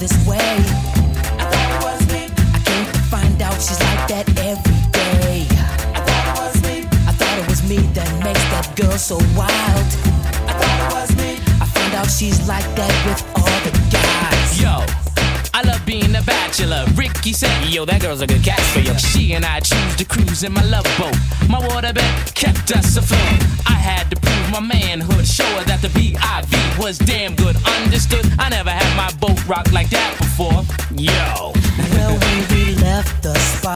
this way. I thought it was me. I came to find out she's like that every day. I thought it was me. I thought it was me that makes that girl so wild. I thought it was me. I found out she's like that with all the guys. Yo, I love being a bachelor. Ricky said, yo, that girl's a good catch for you. She and I choose to cruise in my love boat. My waterbed kept us afloat. I had to prove my manhood, show her that the B.I.V. was damn good. Understood? I never had my boat rocked like that before.